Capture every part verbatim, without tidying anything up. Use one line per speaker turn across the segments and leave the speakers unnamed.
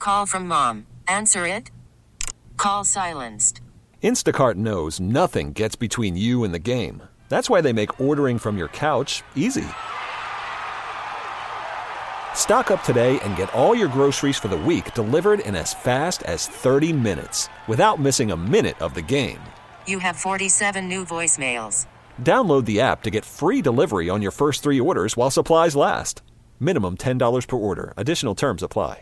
Call from mom. Answer it. Call silenced.
Instacart knows nothing gets between you and the game. That's why they make ordering from your couch easy. Stock up today and get all your groceries for the week delivered in as fast as thirty minutes without missing a minute of the game.
You have forty-seven new voicemails.
Download the app to get free delivery on your first three orders while supplies last. Minimum ten dollars per order. Additional terms apply.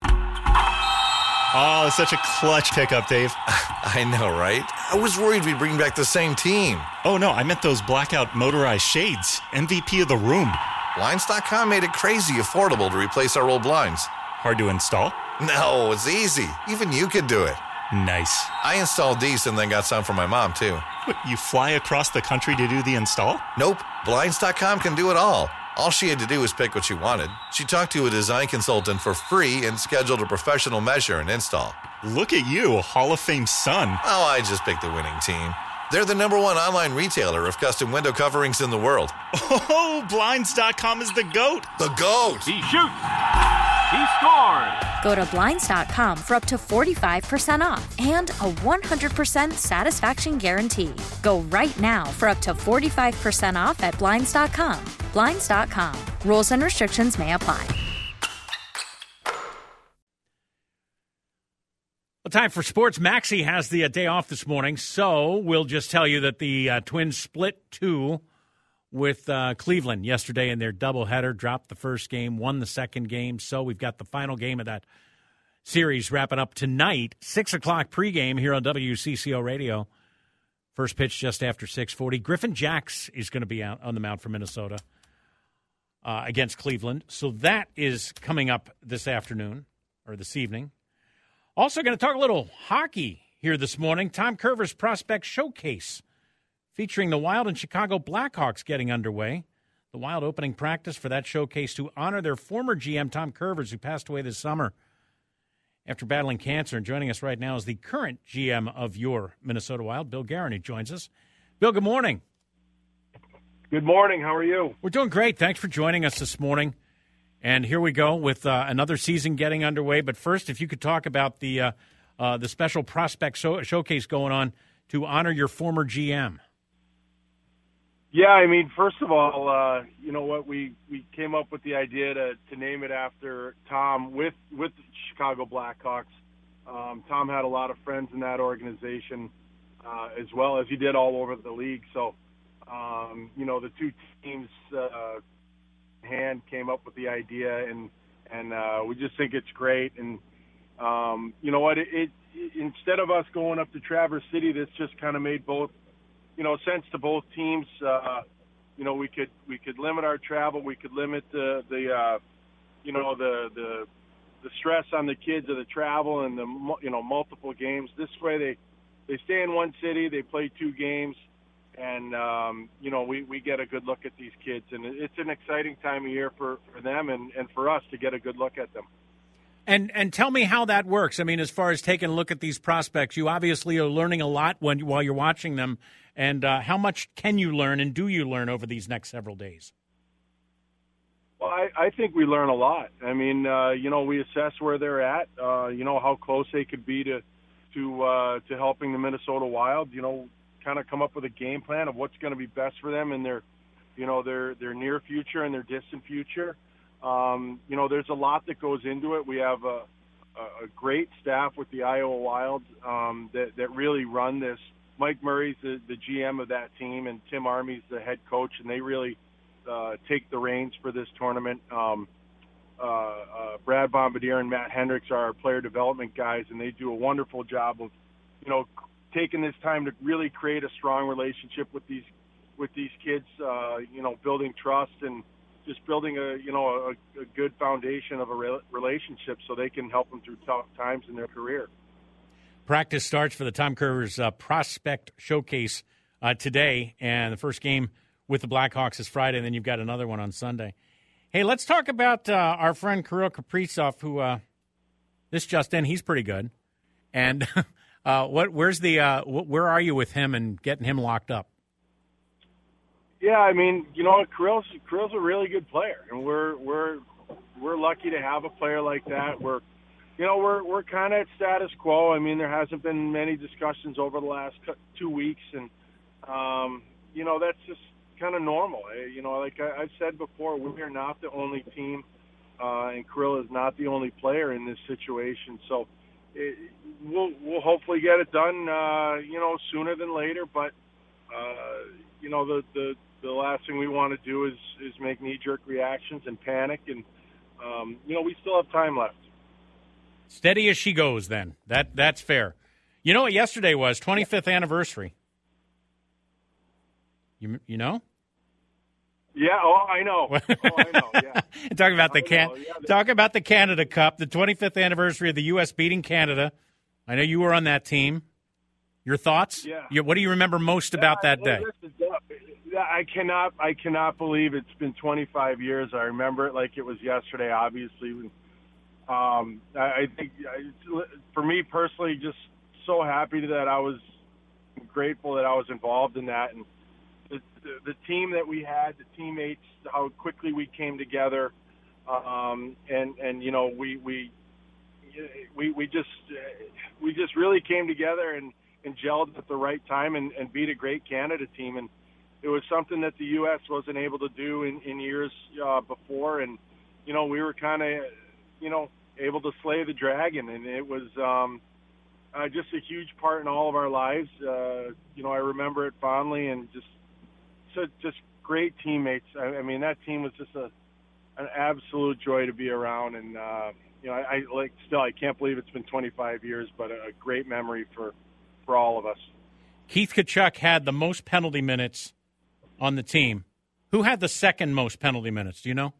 Oh, such a clutch pickup, Dave.
I know, right? I was worried we'd bring back the same team.
Oh, no, I meant those blackout motorized shades. M V P of the room.
Blinds dot com made it crazy affordable to replace our old blinds.
Hard to install?
No, it's easy. Even you could do it.
Nice.
I installed these and then got some for my mom, too.
What, you fly across the country to do the install?
Nope. Blinds dot com can do it all. All she had to do was pick what she wanted. She talked to a design consultant for free and scheduled a professional measure and install.
Look at you, Hall of Fame son.
Oh, I just picked the winning team. They're the number one online retailer of custom window coverings in the world.
Oh, Blinds dot com is the GOAT.
The GOAT.
He shoots. He scores.
Go to Blinds dot com for up to forty-five percent off and a one hundred percent satisfaction guarantee. Go right now for up to forty-five percent off at Blinds dot com. Blinds dot com. Rules and restrictions may apply.
Well, time for sports. Maxie has the uh, day off this morning, so we'll just tell you that the uh, Twins split two with uh, Cleveland yesterday in their doubleheader, dropped the first game, won the second game. So we've got the final game of that series wrapping up tonight, six o'clock pregame here on W C C O Radio. First pitch just after six forty. Griffin Jacks is going to be out on the mound for Minnesota uh, against Cleveland. So that is coming up this afternoon or this evening. Also going to talk a little hockey here this morning. Tom Curver's Prospect Showcase featuring the Wild and Chicago Blackhawks getting underway. The Wild opening practice for that showcase to honor their former G M, Tom Curvers, who passed away this summer after battling cancer. And joining us right now is the current G M of your Minnesota Wild, Bill Guerin, who joins us. Bill, good morning.
Good morning. How are you?
We're doing great. Thanks for joining us this morning. And here we go with uh, another season getting underway. But first, if you could talk about the uh, uh, the special prospect show- showcase going on to honor your former G M.
Yeah, I mean, first of all, uh, you know what, we, we came up with the idea to, to name it after Tom with, with the Chicago Blackhawks. Um, Tom had a lot of friends in that organization uh, as well as he did all over the league. So, um, you know, the two teams uh, hand came up with the idea, and and uh, we just think it's great. And um, you know what, it, it instead of us going up to Traverse City, this just kind of made both, you know, sense to both teams. Uh, you know, we could we could limit our travel, we could limit the the uh, you know the the the stress on the kids of the travel and the you know multiple games. This way, they they stay in one city, they play two games. And, um, you know, we, we get a good look at these kids. And it's an exciting time of year for, for them and, and for us to get a good look at them.
And and tell me how that works. I mean, as far as taking a look at these prospects, you obviously are learning a lot when while you're watching them. And uh, how much can you learn and do you learn over these next several days?
Well, I, I think we learn a lot. I mean, uh, you know, we assess where they're at, uh, you know, how close they could be to, to, uh, to helping the Minnesota Wild, you know, kind of come up with a game plan of what's going to be best for them in their, you know, their, their near future and their distant future. Um, you know, there's a lot that goes into it. We have a, a great staff with the Iowa Wild um, that, that really run this. Mike Murray's the, the G M of that team, and Tim Armey's the head coach, and they really uh, take the reins for this tournament. Um, uh, uh, Brad Bombardier and Matt Hendricks are our player development guys, and they do a wonderful job of, you know, taking this time to really create a strong relationship with these with these kids, uh, you know, building trust and just building a you know a, a good foundation of a re- relationship so they can help them through tough times in their career.
Practice starts for the Tom Curver's uh, Prospect Showcase uh, today, and the first game with the Blackhawks is Friday, and then you've got another one on Sunday. Hey, let's talk about uh, our friend Kirill Kaprizov, who uh, this just in, he's pretty good, and. Uh, what? Where's the? Uh, wh- where are you with him and getting him locked up?
Yeah, I mean, you know, Kirill's Kirill's a really good player, and we're we're we're lucky to have a player like that. We're you know, we're we're kind of at status quo. I mean, there hasn't been many discussions over the last two weeks, and um, you know, that's just kind of normal. You know, like I, I've said before, we are not the only team, uh, and Kirill is not the only player in this situation. So it, we'll we'll hopefully get it done, uh, you know, sooner than later. But uh, you know, the, the the last thing we want to do is is make knee-jerk reactions and panic, and um, you know, we still have time left.
Steady as she goes, then. That that's fair. You know what yesterday was? twenty-fifth anniversary. You you know?
Yeah. Oh, I know. Oh, I know. Yeah.
Talking about the
Oh,
can.
no, yeah, the-
Talk about the Canada Cup, the twenty-fifth anniversary of the U S beating Canada. I know you were on that team. Your thoughts?
Yeah.
Your, what do you remember most about that
Yeah,
day?
listen, I cannot. I cannot believe it's been twenty-five years. I remember it like it was yesterday. Obviously. Um, I, I think I, for me personally, just so happy that I was grateful that I was involved in that, and the, the, the team that we had, the teammates, how quickly we came together, um, and and you know we we we we just we just really came together and, and gelled at the right time and, and beat a great Canada team, and it was something that the U S wasn't able to do in, in years uh, before, and you know we were kind of you know, able to slay the dragon, and it was um, uh, just a huge part in all of our lives. Uh, you know, I remember it fondly, and just so just great teammates. I, I mean, that team was just a an absolute joy to be around, and uh, you know, I, I like still I can't believe it's been twenty-five years, but a, a great memory for for all of us.
Keith Tkachuk had the most penalty minutes on the team. Who had the second most penalty minutes? Do you know?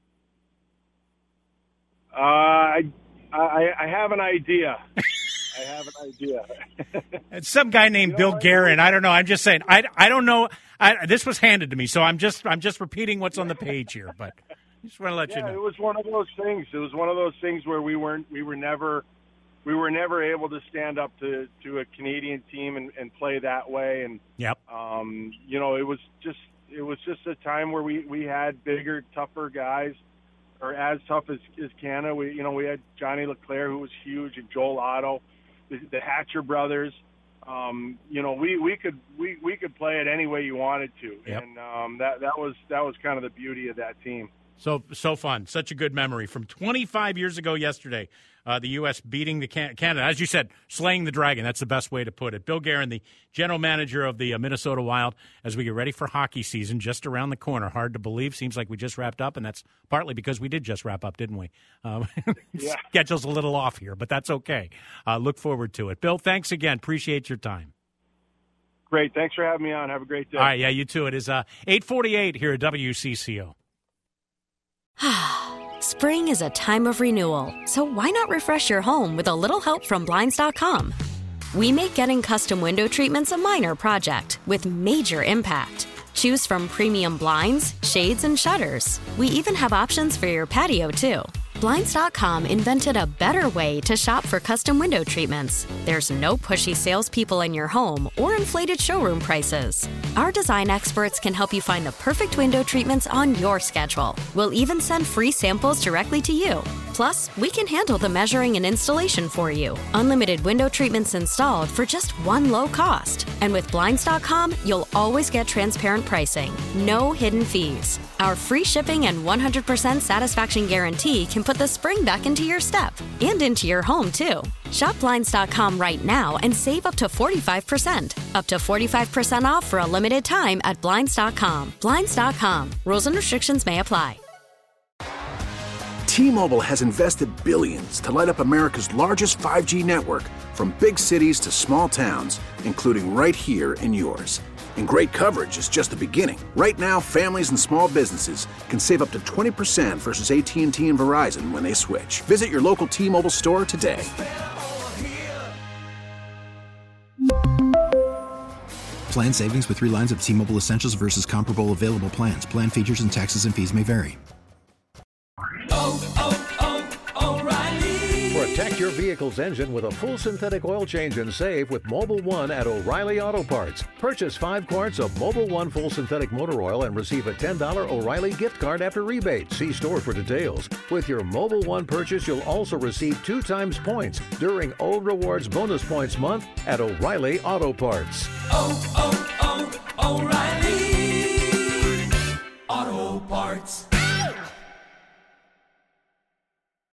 Uh, I, I I have an idea. I have an idea.
It's some guy named
You know
Bill
what?
Guerin. I don't know. I'm just saying. I, I don't know. I, this was handed to me, so I'm just I'm just repeating what's on the page here. But I just want to let
Yeah,
you know.
it was one of those things. It was one of those things where we weren't we were never we were never able to stand up to, to a Canadian team and, and play that way. And
Yep.
um, you know, it was just it was just a time where we, we had bigger, tougher guys. Or as tough as, as Canada. We, you know, we had Johnny Leclerc, who was huge, and Joel Otto, the, the Hatcher brothers. Um, you know, we, we could we, we could play it any way you wanted to,
Yep.
and um, that that was that was kind of the beauty of that team.
So so fun. Such a good memory from twenty-five years ago yesterday. Uh, the U S beating the Can- Canada, as you said, slaying the dragon. That's the best way to put it. Bill Guerin, the general manager of the uh, Minnesota Wild, as we get ready for hockey season, just around the corner. Hard to believe. Seems like we just wrapped up, and that's partly because we did just wrap up, didn't we? Um,
Yeah.
Schedule's a little off here, but that's okay. Uh, look forward to it. Bill, thanks again. Appreciate your time.
Great. Thanks for having me on. Have a great day.
All right, yeah, you too. It is uh, eight forty-eight here at W C C O.
Spring is a time of renewal, so why not refresh your home with a little help from Blinds dot com? We make getting custom window treatments a minor project with major impact. Choose from premium blinds, shades, and shutters. We even have options for your patio, too. Blinds dot com invented a better way to shop for custom window treatments. There's no pushy salespeople in your home or inflated showroom prices. Our design experts can help you find the perfect window treatments on your schedule. We'll even send free samples directly to you. Plus, we can handle the measuring and installation for you. Unlimited window treatments installed for just one low cost. And with Blinds dot com, you'll always get transparent pricing. No hidden fees. Our free shipping and one hundred percent satisfaction guarantee can put the spring back into your step and into your home, too. Shop Blinds dot com right now and save up to forty-five percent. Up to forty-five percent off for a limited time at Blinds dot com. Blinds dot com. Rules and restrictions may apply.
T-Mobile has invested billions to light up America's largest five G network, from big cities to small towns, including right here in yours. And great coverage is just the beginning. Right now, families and small businesses can save up to twenty percent versus A T and T and Verizon when they switch. Visit your local T-Mobile store today.
Plan savings with three lines of T-Mobile Essentials versus comparable available plans. Plan features and taxes and fees may vary.
Oh, oh, oh, O'Reilly Protect your vehicle's engine with a full synthetic oil change and save with Mobil one at O'Reilly Auto Parts. Purchase five quarts of Mobil one full synthetic motor oil and receive a ten dollars O'Reilly gift card after rebate. See store for details. With your Mobil one purchase, you'll also receive two times points during O Rewards Bonus Points Month at O'Reilly Auto Parts.
Oh, oh, oh, O'Reilly Auto Parts.